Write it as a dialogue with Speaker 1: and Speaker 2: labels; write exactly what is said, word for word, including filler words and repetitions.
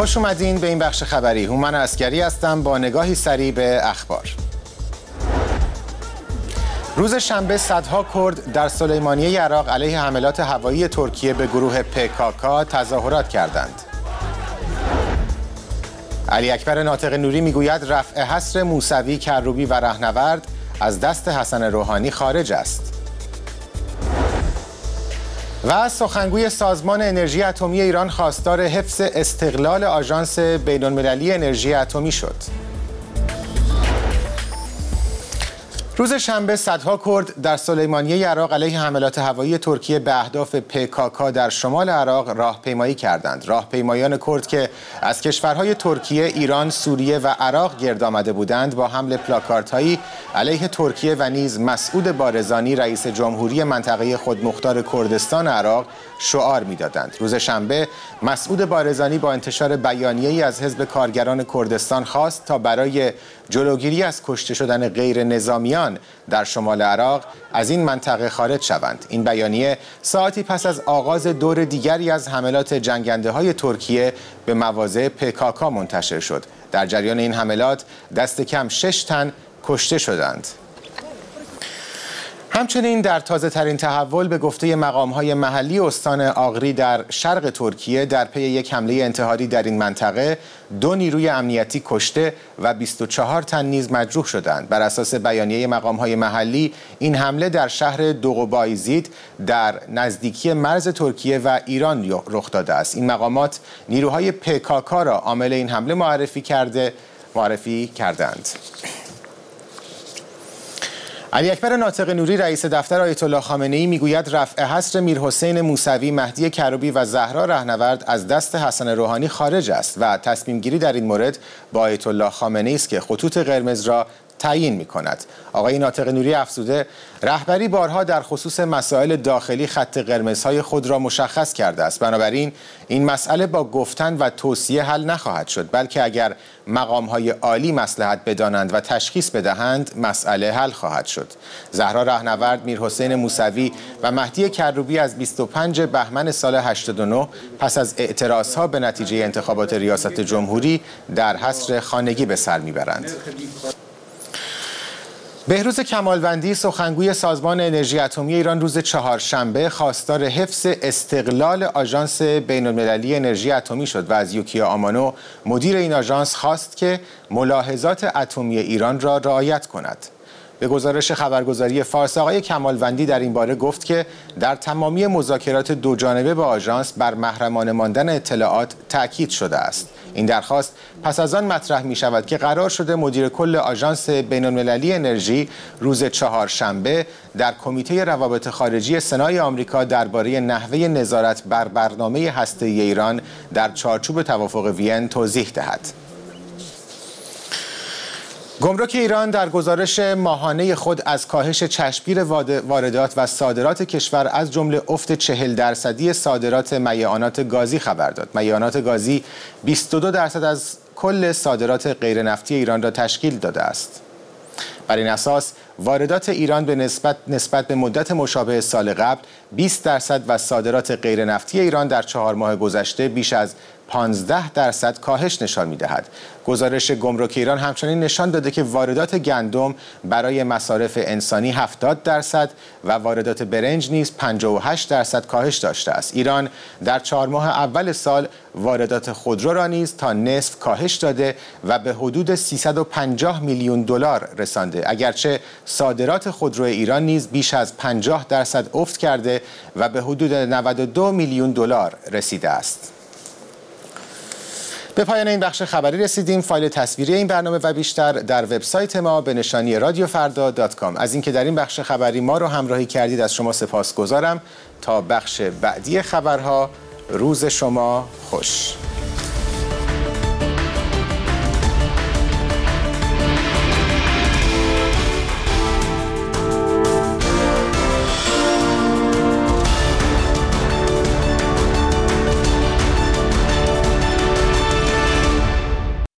Speaker 1: خوش اومدین به این بخش خبری. هومن عسکری هستم با نگاهی سریع به اخبار. روز شنبه صدها کرد در سلیمانیه عراق علیه حملات هوایی ترکیه به گروه پکاکا تظاهرات کردند. علی اکبر ناطق نوری میگوید رفع حصر موسوی، کروبی و رهنورد از دست حسن روحانی خارج است. و سخنگوی سازمان انرژی اتمی ایران خواستار حفظ استقلال آژانس بین‌المللی انرژی اتمی شد. روز شنبه صدها کرد در سلیمانیه عراق علیه حملات هوایی ترکیه به اهداف پکاکا در شمال عراق راهپیمایی کردند. راهپیمایان کرد که از کشورهای ترکیه، ایران، سوریه و عراق گرد آمده بودند با حمل پلاکاردهایی علیه ترکیه و نیز مسعود بارزانی رئیس جمهوری منطقه خودمختار کردستان عراق شعار می‌دادند. روز شنبه مسعود بارزانی با انتشار بیانیه‌ای از حزب کارگران کردستان خواست تا برای جلوگیری از کشته شدن غیر نظامیان در شمال عراق از این منطقه خارج شوند. این بیانیه ساعتی پس از آغاز دور دیگری از حملات جنگنده‌های ترکیه به مواضع پکاکا منتشر شد. در جریان این حملات دست کم شش تن کشته شدند. همچنین در تازه ترین تحول به گفته مقام‌های محلی استان آغری در شرق ترکیه در پی یک حمله انتحاری در این منطقه دو نیروی امنیتی کشته و بیست و چهار تن نیز مجروح شدند. بر اساس بیانیه مقام‌های محلی این حمله در شهر دوغوبایزید در نزدیکی مرز ترکیه و ایران رخ داده است. این مقامات نیروهای پکاکا را عامل این حمله معرفی کرده معرفی کردند. علی اکبر ناطق نوری رئیس دفتر آیت الله خامنه‌ای میگوید رفع حصر میرحسین موسوی، مهدی کروبی و زهرا رهنورد از دست حسن روحانی خارج است و تصمیم گیری در این مورد با آیت الله خامنه‌ای است که خطوط قرمز را تعیین می‌کند. آقای ناطق نوری افزوده رهبری بارها در خصوص مسائل داخلی خط قرمزهای خود را مشخص کرده است. بنابراین این مسئله با گفتن و توصیه حل نخواهد شد، بلکه اگر مقام‌های عالی مصلحت بدانند و تشخیص بدهند مسئله حل خواهد شد. زهرا رهنورد، میرحسین موسوی و مهدی کروبی از بیست و پنجم بهمن سال هشتاد و نه پس از اعتراضها به نتیجه انتخابات ریاست جمهوری در حصر خانگی به سر میبرند. بهروز کمالوندی سخنگوی سازمان انرژی اتمی ایران روز چهارشنبه خواستار حفظ استقلال آژانس بین‌المللی انرژی اتمی شد و از یوکیا آمانو مدیر این آژانس خواست که ملاحظات اتمی ایران را رعایت کند. به گزارش خبرگزاری فارس آقای کمالوندی در این باره گفت که در تمامی مذاکرات دوجانبه با آژانس بر محرمانه ماندن اطلاعات تأکید شده است. این درخواست پس از آن مطرح می شود که قرار شده مدیر کل آژانس بین‌المللی انرژی روز چهارشنبه در کمیته روابط خارجی سنای آمریکا درباره نحوه نظارت بر برنامه هسته‌ای ایران در چارچوب توافق وین توضیح دهد. گمرک ایران در گزارش ماهانه خود از کاهش چشمگیر واردات و صادرات کشور از جمله افت چهل درصدی صادرات میعانات گازی خبر داد. میعانات گازی بیست و دو درصد از کل صادرات غیرنفتی ایران را تشکیل داده است. بر این اساس واردات ایران به نسبت نسبت به مدت مشابه سال قبل بیست درصد و صادرات غیرنفتی ایران در چهار ماه گذشته بیش از پانزده درصد کاهش نشان می‌دهد. گزارش گمرک ایران همچنین نشان داده که واردات گندم برای مصارف انسانی هفتاد درصد و واردات برنج نیز پنجاه و هشت درصد کاهش داشته است. ایران در چهار ماه اول سال واردات خودرو را نیز تا نصف کاهش داده و به حدود سیصد و پنجاه میلیون دلار رسانده، اگرچه صادرات خودرو ایران نیز بیش از پنجاه درصد افت کرده و به حدود نود و دو میلیون دلار رسیده است. به پایان این بخش خبری رسیدیم. فایل تصویری این برنامه و بیشتر در وبسایت ما به نشانی رادیو فردا دات کام. از اینکه در این بخش خبری ما رو همراهی کردید از شما سپاسگزارم. تا بخش بعدی خبرها، روز شما خوش.